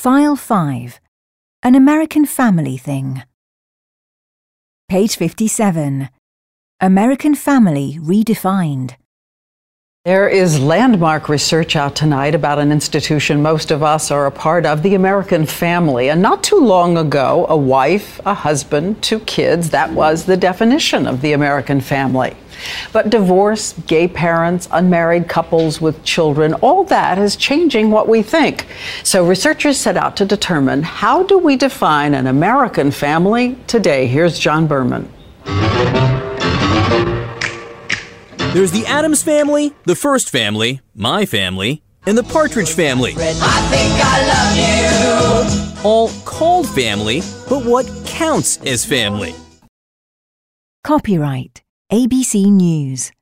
File 5. An American Family Thing. Page 57. American Family Redefined. There is landmark research out tonight about an institution most of us are a part of, the American family. And not too long ago, a wife, a husband, 2 kids, that was the definition of the American family. But divorce, gay parents, unmarried couples with children, all that is changing what we think. So researchers set out to determine, how do we define an American family today? Here's John Berman. There's the Addams Family, the First Family, my family, and the Partridge Family. I think I love you. All called family, but what counts as family? Copyright ABC News.